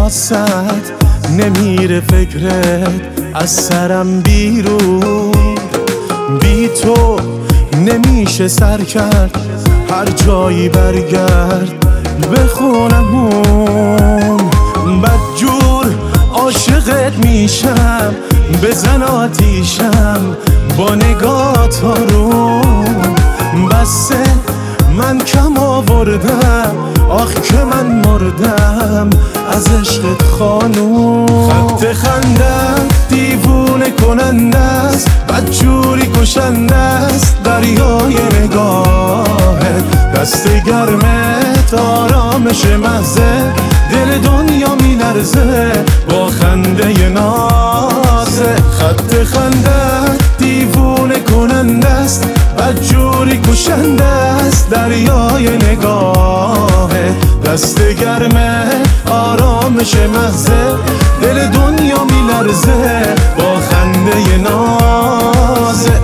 واسط نمیره فکرت از سرم بیرون. بی تو نمیشه سر کرد هر جایی برگرد به خونمون. بدجور عاشقت میشم بزن آتیشم با نگات آروم. بسه من کم آوردم آخ که من مردم از عشقت خانوم. خط خندم دیوونه کننده است بدجوری کشنده است دریای نگاهت. دست گرمت آرامش محضه دل دنیا میلرزه با خنده نازه. خط خندم دیوونه کننده است بدجوری کشنده است دریای نگاهه. دست گرمه آرامش محضه دل دنیا میلرزه با خنده نازه.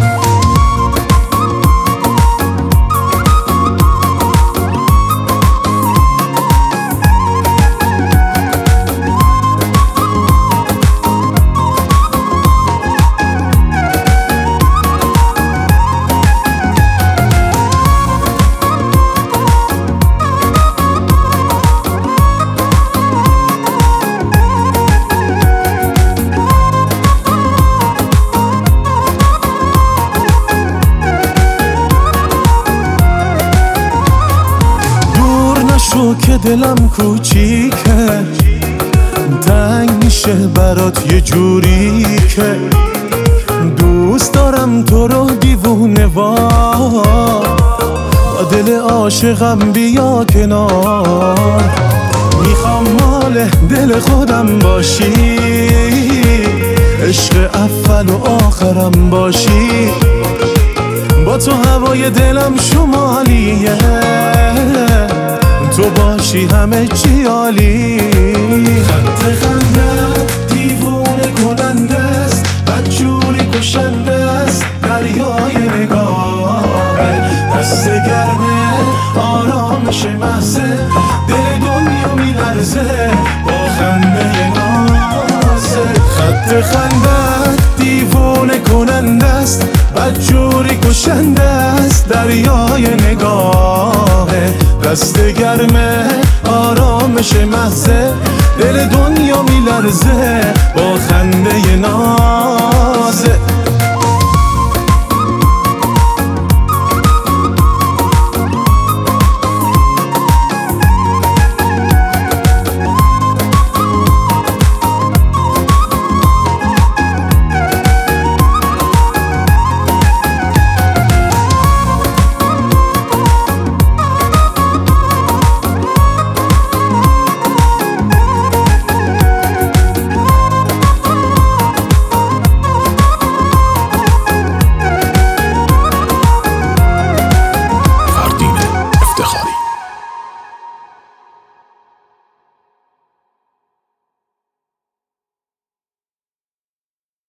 شو که دلم کوچیکه تنگ میشه برات یه جوری که دوست دارم تو رو دیوونه وار. با دل عاشقم بیا کنار میخوام مال دل خودم باشی عشق اول و آخرم باشی. با تو هوای دلم شمالیه تو باشی همه چی عالی. خط خندم دیوونه کننده است بدجوری کشنده است دریای نگاهت. دست گرمه آرامش محضه دل دنیا میلرزه با خنده نازه. خط خندم دیوونه کننده است بدجوری کشنده است دریای نگاهه. دست گرمه آرامش محضه دل دنیا میلرزه با خنده نازه.